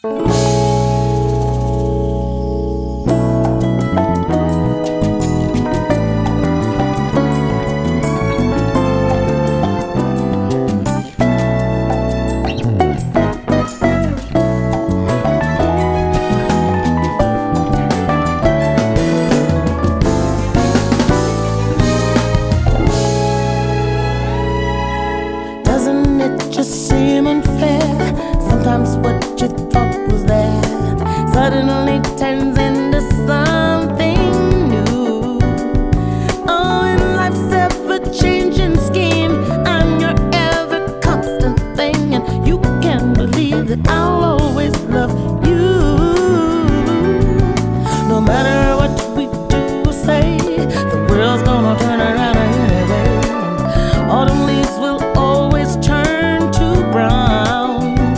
Doesn't it just seem unfair? Sometimes what you thought was there suddenly turns into something new. Oh, in life's ever-changing scheme, I'm your ever-constant thing, and you can believe that I'll